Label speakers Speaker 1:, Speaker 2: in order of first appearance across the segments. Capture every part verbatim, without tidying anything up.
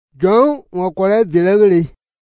Speaker 1: John wakole vilegli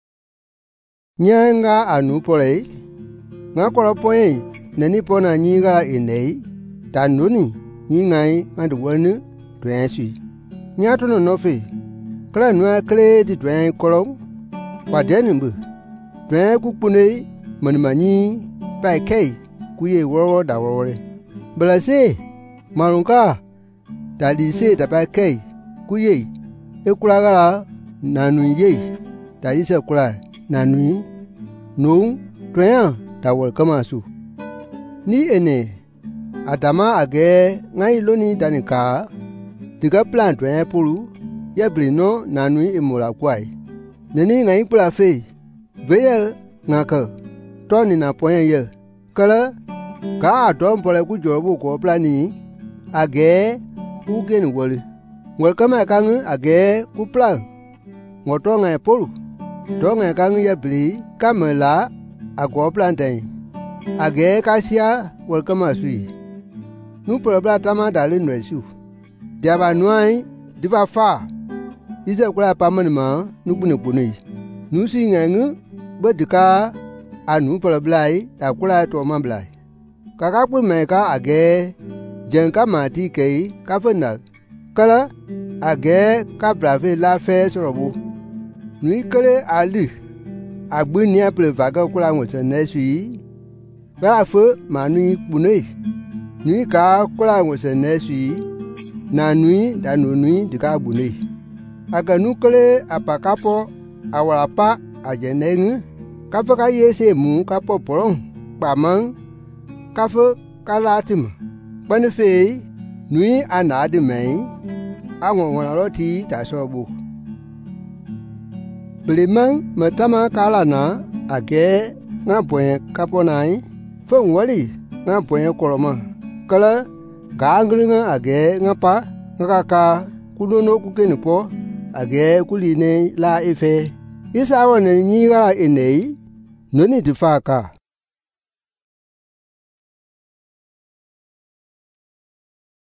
Speaker 1: nyanga anu pole nga kola poye nani pona nyiga inei tanuni nyingai ngadwani twensi nyato no nofe kala nwa kle di twen kolong kwa denimbu twen kukune manmanyi pai kai kuye woro da wore blase marunka dalise da pai kai kuye ekulagala nanu ye da isa kula nanu no twen da wor kamasu ni ene adama age ngai loni danika diga plan twen pulu ya blino nanu imura kwai neni ngai pula fe veye ngaka toni na poyen ye kala ka adom pole ku jobu ko plani age ugen wole welcome kang age ku plan ngoto ngai pulu do ngai kang ya bli kamela ago plantain age kasia welcome asui nu probla tama dalin resu diaba nuai diva fa ize kula pamanima nu bune bune nu si ngangu bedika anu problai da kula to mamblai kaka pu meka age jenka mati kei kafena kala age ka brave la fe sorobu nui kele ali agbuni apple vaga kula ngose nesui ba fo manu bune nui ka kula ngose nesui na nui da no nui dika bune aga nukele apakapo awalapa ajeneng kafa ka yese mu kapo porong pamang kafa kalatim panefe nui anade mai angongona roti ta sobu Belimang matama kalana age ngapoe kaponai fong wali ngapoe koloma kala gangringa age ngapa ngaka kudono kukenipo age kuline la ife isa wane nyiga enei noni difaka